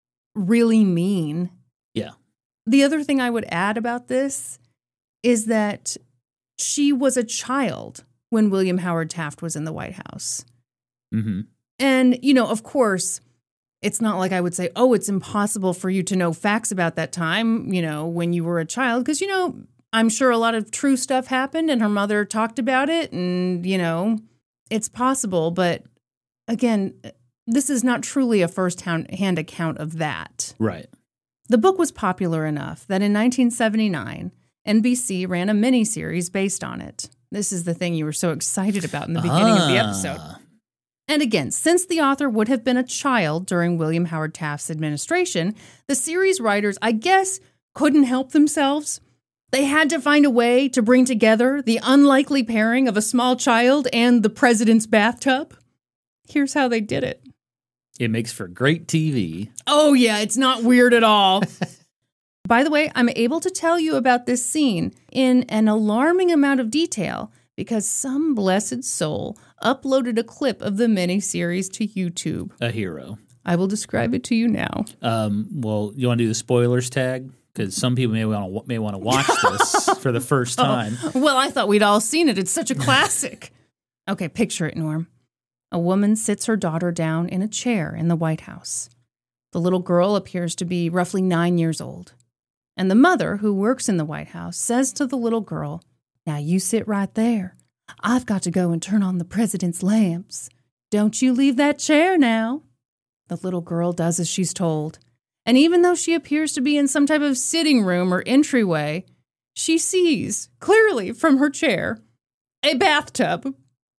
really mean. Yeah. The other thing I would add about this is that she was a child when William Howard Taft was in the White House. Mm-hmm. And, you know, of course, it's not like I would say, oh, it's impossible for you to know facts about that time, you know, when you were a child. Because, you know, I'm sure a lot of true stuff happened and her mother talked about it. And, you know, it's possible. But again, this is not truly a first-hand account of that. Right. The book was popular enough that in nineteen seventy-nine, N B C ran a miniseries based on it. This is the thing you were so excited about in the beginning of the episode. Ah. And again, since the author would have been a child during William Howard Taft's administration, the series writers, I guess, couldn't help themselves. They had to find a way to bring together the unlikely pairing of a small child and the president's bathtub. Here's how they did it. It makes for great T V. Oh, yeah, it's not weird at all. By the way, I'm able to tell you about this scene in an alarming amount of detail because some blessed soul uploaded a clip of the miniseries to YouTube. A hero. I will describe it to you now. Um, well, you want to do the spoilers tag? Because some people may want to may want to watch this for the first time. Oh, well, I thought we'd all seen it. It's such a classic. Okay, picture it, Norm. A woman sits her daughter down in a chair in the White House. The little girl appears to be roughly nine years old. And the mother, who works in the White House, says to the little girl, "Now you sit right there. I've got to go and turn on the president's lamps. Don't you leave that chair now." The little girl does as she's told. And even though she appears to be in some type of sitting room or entryway, she sees, clearly from her chair, a bathtub.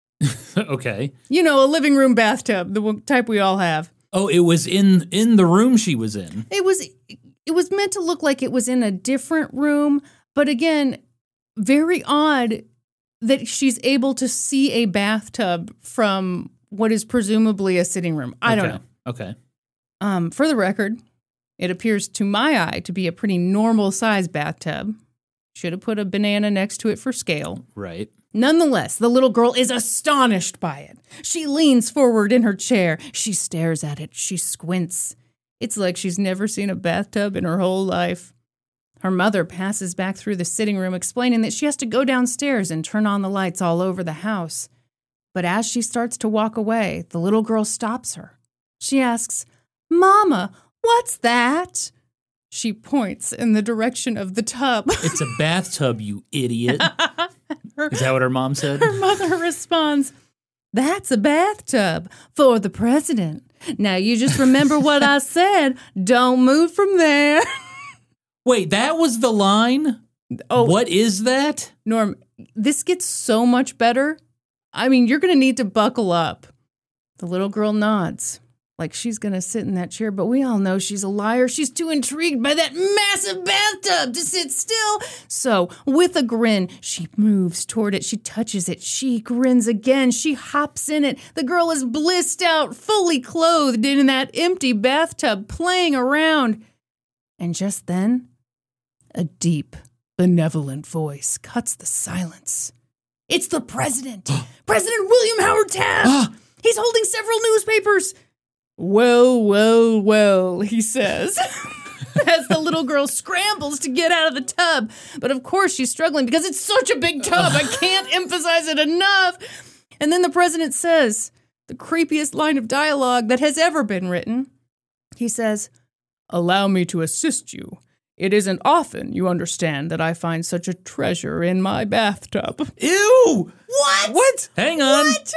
Okay. You know, a living room bathtub, the type we all have. Oh, it was in in the room she was in. It was it was meant to look like it was in a different room, but again, very odd that she's able to see a bathtub from what is presumably a sitting room. I don't Okay. know. Okay. Um, for the record, it appears to my eye to be a pretty normal size bathtub. Should have put a banana next to it for scale. Right. Nonetheless, the little girl is astonished by it. She leans forward in her chair. She stares at it. She squints. It's like she's never seen a bathtub in her whole life. Her mother passes back through the sitting room, explaining that she has to go downstairs and turn on the lights all over the house. But as she starts to walk away, the little girl stops her. She asks, "Mama, what's that?" She points in the direction of the tub. It's a bathtub, you idiot. Her- Is that what her mom said? Her mother responds, That's a bathtub for the president. Now you just remember what I said. Don't move from there. Wait, that was the line? Oh, what is that? Norm, this gets so much better. I mean, you're going to need to buckle up. The little girl nods, like she's going to sit in that chair, but we all know she's a liar. She's too intrigued by that massive bathtub to sit still. So, with a grin, she moves toward it. She touches it. She grins again. She hops in it. The girl is blissed out, fully clothed in that empty bathtub, playing around. And just then, a deep, benevolent voice cuts the silence. It's the president, President William Howard Taft. He's holding several newspapers. Well, well, well, he says, as the little girl scrambles to get out of the tub. But of course she's struggling because it's such a big tub. I can't emphasize it enough. And then the president says, the creepiest line of dialogue that has ever been written. He says, allow me to assist you. It isn't often, you understand, that I find such a treasure in my bathtub. Ew! What? What? Hang on. What?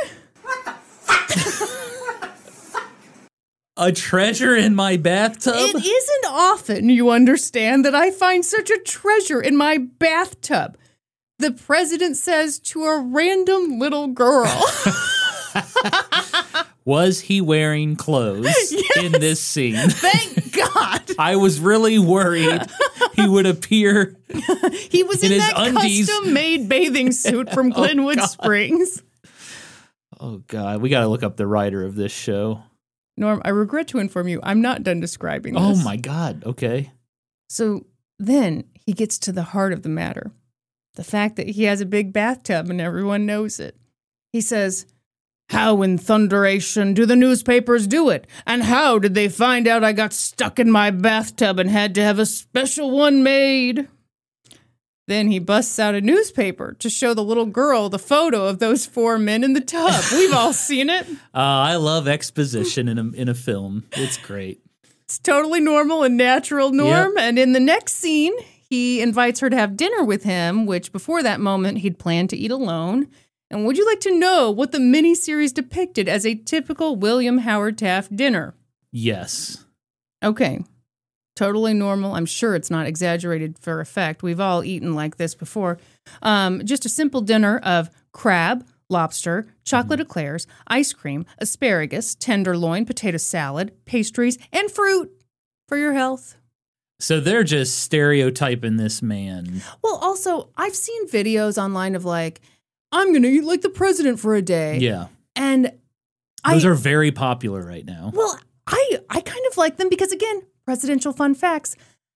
A treasure in my bathtub? It isn't often, you understand, that I find such a treasure in my bathtub. The president says to a random little girl. Was he wearing clothes Yes. in this scene? Thank God. I was really worried he would appear. He was in, in his that undies. custom-made bathing suit from Glenwood God. Springs. Oh, God. We got to look up the writer of this show. Norm, I regret to inform you, I'm not done describing this. Oh, my God. Okay. So then he gets to the heart of the matter. The fact that he has a big bathtub and everyone knows it. He says, how in thunderation do the newspapers do it? And how did they find out I got stuck in my bathtub and had to have a special one made? Then he busts out a newspaper to show the little girl the photo of those four men in the tub. We've all seen it. Uh, I love exposition in a, in a film. It's great. It's totally normal and natural, Norm. Yep. And in the next scene, he invites her to have dinner with him, which before that moment he'd planned to eat alone. And would you like to know what the miniseries depicted as a typical William Howard Taft dinner? Yes. Okay. Totally normal. I'm sure it's not exaggerated for effect. We've all eaten like this before. Um, just a simple dinner of crab, lobster, chocolate eclairs, ice cream, asparagus, tenderloin, potato salad, pastries, and fruit for your health. So they're just stereotyping this man. Well, also, I've seen videos online of like, I'm going to eat like the president for a day. Yeah. And Those I, are very popular right now. well, I, I kind of like them because, again, presidential fun facts.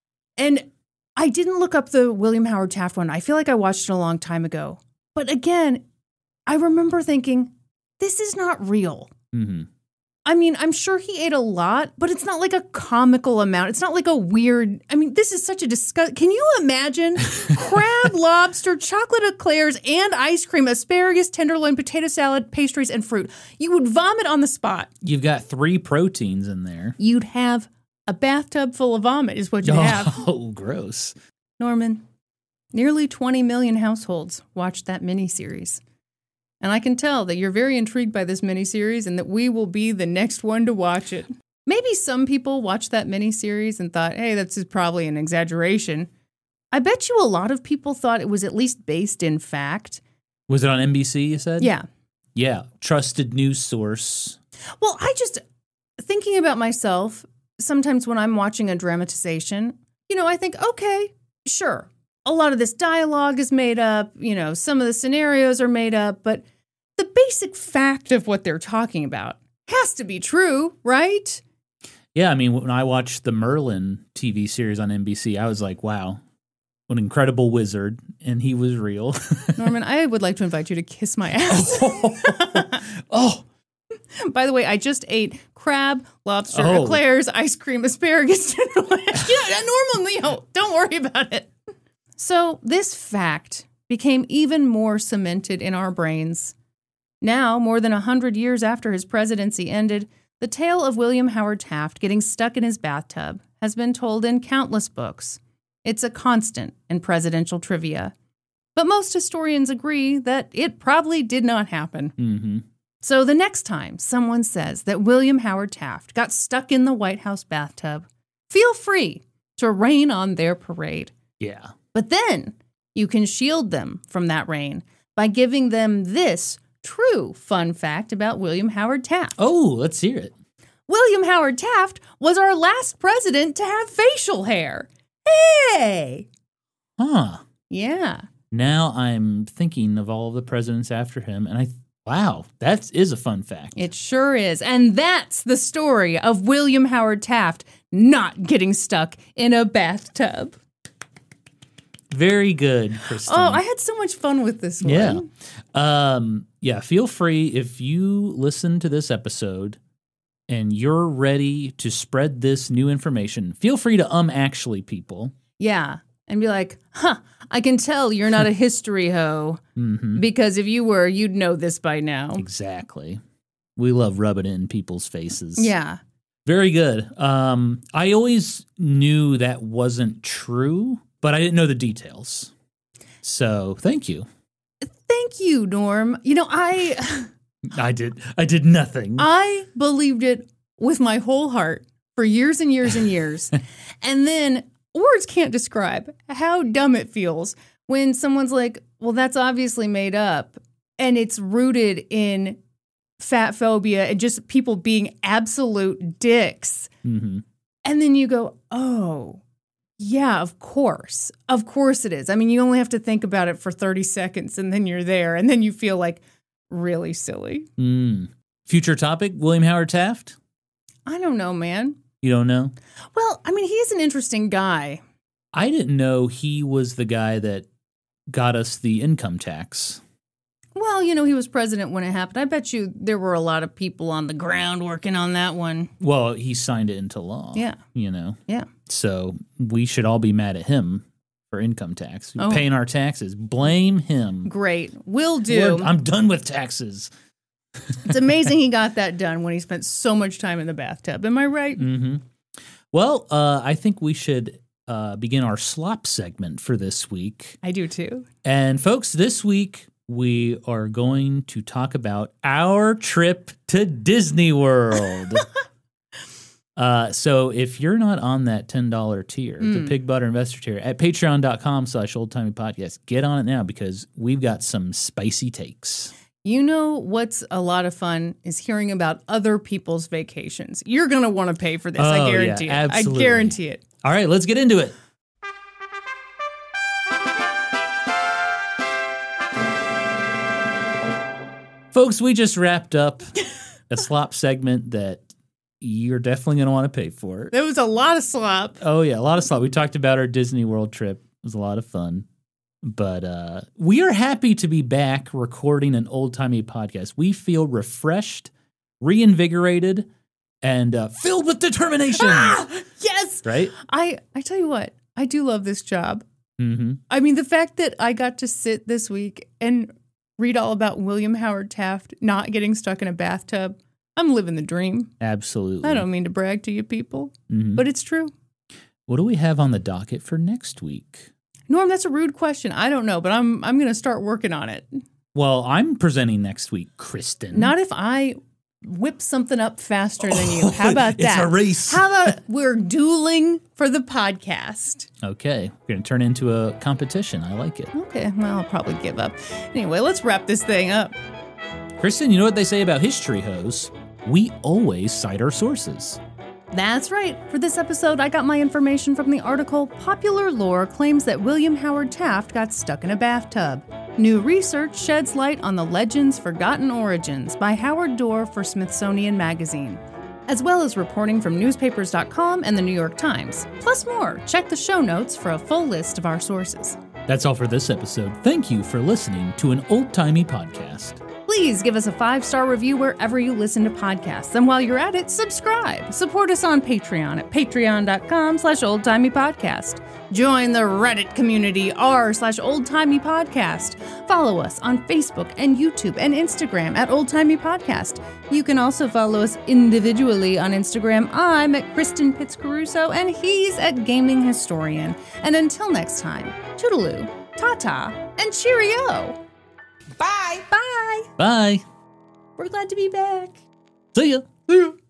And I didn't look up the William Howard Taft one. I feel like I watched it a long time ago. But again, I remember thinking, this is not real. Mm-hmm. I mean, I'm sure he ate a lot, but it's not like a comical amount. It's not like a weird, I mean, this is such a disgust. Can you imagine crab, lobster, chocolate eclairs, and ice cream, asparagus, tenderloin, potato salad, pastries, and fruit? You would vomit on the spot. You've got three proteins in there. You'd have a bathtub full of vomit is what you'd have. Oh, gross. Norman, nearly twenty million households watched that miniseries. And I can tell that you're very intrigued by this miniseries and that we will be the next one to watch it. Maybe some people watched that miniseries and thought, hey, that's probably an exaggeration. I bet you a lot of people thought it was at least based in fact. Was it on N B C, you said? Yeah. Yeah. Trusted news source. Well, I just, thinking about myself, sometimes when I'm watching a dramatization, you know, I think, okay, sure. A lot of this dialogue is made up, you know, some of the scenarios are made up, but the basic fact of what they're talking about has to be true, right? Yeah, I mean, when I watched the Merlin T V series on N B C, I was like, wow, what an incredible wizard, and he was real. Norman, I would like to invite you to kiss my ass. Oh. By the way, I just ate crab, lobster, Oh. eclairs, ice cream, asparagus. Yeah, normal meal. Don't worry about it. So this fact became even more cemented in our brains. Now, more than a hundred years after his presidency ended, the tale of William Howard Taft getting stuck in his bathtub has been told in countless books. It's a constant in presidential trivia. But most historians agree that it probably did not happen. Mm-hmm. So the next time someone says that William Howard Taft got stuck in the White House bathtub, feel free to rain on their parade. Yeah. But then you can shield them from that rain by giving them this true fun fact about William Howard Taft. Oh, let's hear it. William Howard Taft was our last president to have facial hair. Hey! Huh. Yeah. Now I'm thinking of all of the presidents after him, and I, wow, that is a fun fact. It sure is. And that's the story of William Howard Taft not getting stuck in a bathtub. Very good, Kristen. Oh, I had so much fun with this one. Yeah. Um, yeah, feel free if you listen to this episode and you're ready to spread this new information, feel free to um actually people. Yeah. And be like, huh, I can tell you're not a history hoe Mm-hmm. because if you were, you'd know this by now. Exactly. We love rubbing it in people's faces. Yeah. Very good. Um, I always knew that wasn't true, but I didn't know the details. So thank you. Thank you, Norm. You know, I I did. I did nothing. I believed it with my whole heart for years and years and years. And then words can't describe how dumb it feels when someone's like, well, that's obviously made up. And it's rooted in fat phobia and just people being absolute dicks. Mm-hmm. And then you go, oh, yeah, of course. Of course it is. I mean, you only have to think about it for thirty seconds and then you're there. And then you feel like really silly. Mm. Future topic, William Howard Taft? I don't know, man. You don't know? Well, I mean, he's an interesting guy. I didn't know he was the guy that got us the income tax. Well, you know, he was president when it happened. I bet you there were a lot of people on the ground working on that one. Well, he signed it into law. Yeah. You know? Yeah. So we should all be mad at him for income tax. Oh. Paying our taxes. Blame him. Great. Will do. We're- I'm done with taxes. It's amazing he got that done when he spent so much time in the bathtub. Am I right? Mm-hmm. Well, uh, I think we should uh, begin our slop segment for this week. I do too. And folks, this week we are going to talk about our trip to Disney World. uh, so if you're not on that ten dollars tier, Mm. the Pig Butter Investor tier, at patreon.com slash oldtimey podcast, get on it now because we've got some spicy takes. You know what's a lot of fun is hearing about other people's vacations. You're going to want to pay for this. Oh, I guarantee yeah, it. absolutely. I guarantee it. All right, let's get into it. Folks, we just wrapped up a slop segment that you're definitely going to want to pay for. There was a lot of slop. Oh, yeah, a lot of slop. We talked about our Disney World trip. It was a lot of fun. But uh, we are happy to be back recording an old-timey podcast. We feel refreshed, reinvigorated, and uh, filled with determination. Ah, yes. Right? I, I tell you what, I do love this job. Mm-hmm. I mean, the fact that I got to sit this week and read all about William Howard Taft not getting stuck in a bathtub, I'm living the dream. Absolutely. I don't mean to brag to you people, Mhm. but it's true. What do we have on the docket for next week? Norm, that's a rude question. I don't know, but I'm I'm going to start working on it. Well, I'm presenting next week, Kristen. Not if I whip something up faster than you. How about It's that? a race. How about we're dueling for the podcast? Okay, we're going to turn into a competition. I like it. Okay, well, I'll probably give up. Anyway, let's wrap this thing up. Kristen, you know what they say about history hoes? We always cite our sources. That's right. For this episode, I got my information from the article Popular Lore Claims That William Howard Taft Got Stuck in a Bathtub. New research sheds light on the legend's forgotten origins by Howard Dorr for Smithsonian Magazine, as well as reporting from newspapers dot com and the New York Times. Plus more. Check the show notes for a full list of our sources. That's all for this episode. Thank you for listening to an old-timey podcast. Please give us a five-star review wherever you listen to podcasts. And while you're at it, subscribe. Support us on Patreon at patreon.com slash oldtimeypodcast. Join the Reddit community, r slash oldtimeypodcast. Follow us on Facebook and YouTube and Instagram at oldtimeypodcast. You can also follow us individually on Instagram. I'm at Kristen Pitts Caruso, and he's at Gaming Historian. And until next time, toodaloo, ta-ta, and cheerio. Bye. Bye. Bye. We're glad to be back. See ya. See ya.